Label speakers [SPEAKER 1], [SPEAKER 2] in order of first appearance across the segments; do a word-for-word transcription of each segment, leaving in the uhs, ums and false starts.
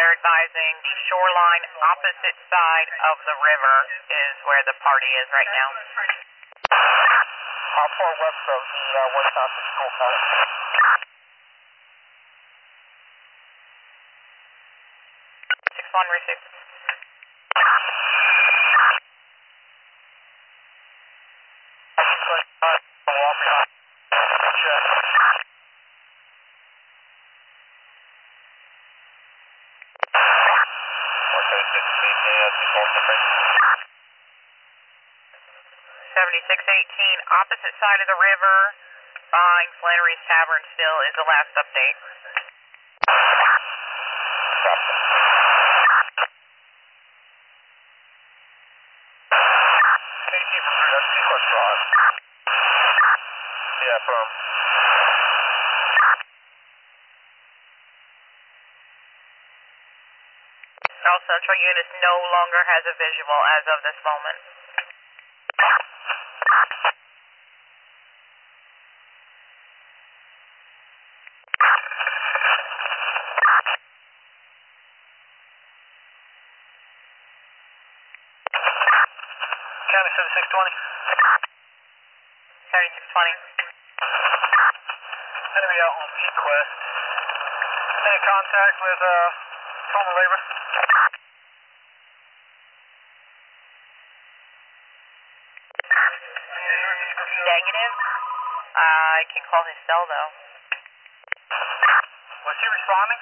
[SPEAKER 1] they're advising the shoreline opposite side of the river is where the party is right now.
[SPEAKER 2] How far west of the uh, White Township School, County?
[SPEAKER 1] six one, receive. seventy-six eighteen, opposite side of the river, behind Flannery's Tavern still is the last update.
[SPEAKER 2] eighteen from three, that's Sequest Drive. Yeah, firm.
[SPEAKER 1] South Central Units no longer has a visual as of this moment.
[SPEAKER 2] County seventy-six twenty.
[SPEAKER 1] seventy-six twenty.
[SPEAKER 2] Enemy out on Sequest. Any contact with uh, former labor?
[SPEAKER 1] Negative. Uh, I can call his cell though.
[SPEAKER 2] Was he responding?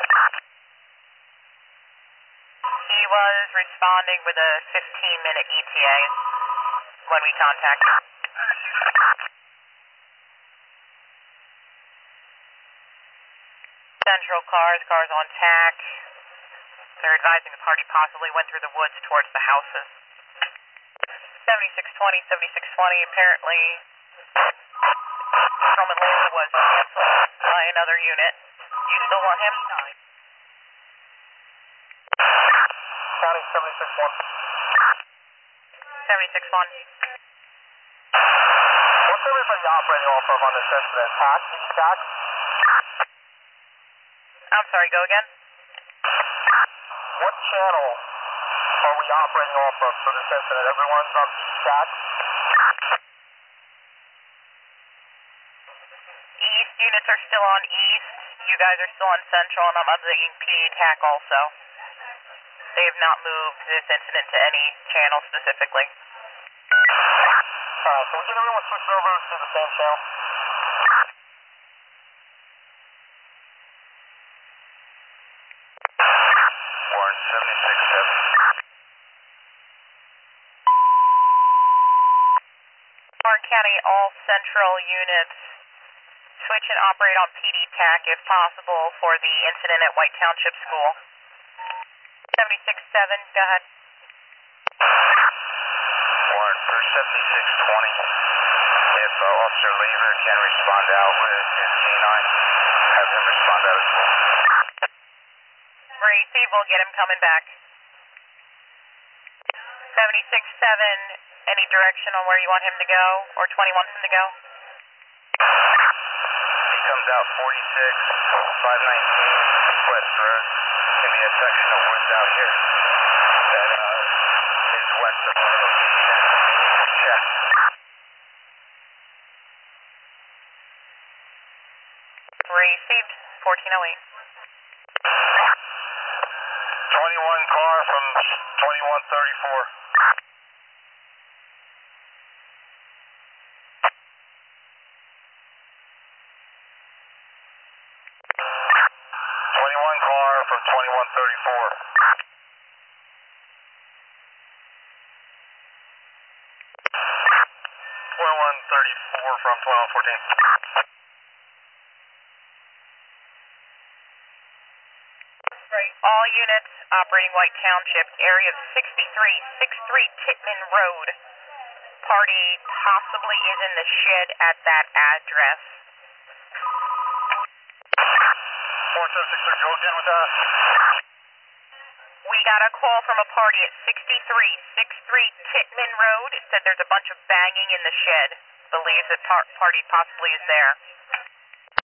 [SPEAKER 1] He was responding with a fifteen minute E T A when we contacted him. Central cars, cars on tack. They're advising the party possibly went through the woods towards the houses. seventy-six twenty, seventy-six twenty, apparently Roman Laser was canceled by another unit. You still want him?
[SPEAKER 2] County seventy-six one.
[SPEAKER 1] seventy-six one.
[SPEAKER 2] What's everybody operating off of on this incident? Tax, E-tax?
[SPEAKER 1] I'm sorry, go again?
[SPEAKER 2] What channel are we operating off of for this incident? Everyone's on E-tax?
[SPEAKER 1] East units are still on East. You guys are still on Central, and I'm updating P D T A C also. They have not moved this incident to any channel specifically.
[SPEAKER 2] Alright, so we get everyone switched over to the same channel? Warren seventy-six seven.
[SPEAKER 1] Warren County, all Central units switch and operate on P D T A C if possible for the incident at White Township School. seventy-six seven, go ahead.
[SPEAKER 2] Warren, for seventy-six twenty, if uh, Officer Lever can respond out with his canine, have him respond out as well.
[SPEAKER 1] Receive, we'll get him coming back. seventy-six seven, any direction on where you want him to go, or twenty-one him to go?
[SPEAKER 2] He comes out forty-six, five nineteen, West Road. Can be a section of woods out here that uh, is west of our location. Check.
[SPEAKER 1] Received, fourteen oh eight.
[SPEAKER 2] twenty-one car from twenty-one thirty-four. twenty-one car from twenty-one thirty-four. twenty-one thirty-four from twenty-one fourteen.
[SPEAKER 1] Right. All units operating White Township, area of sixty-three sixty-three Titman Road. Party possibly is in the shed at that address.
[SPEAKER 2] four seven six three, go again with that.
[SPEAKER 1] We got a call from a party at sixty-three sixty-three Titman Road. It said there's a bunch of banging in the shed. Believes that par party possibly is there.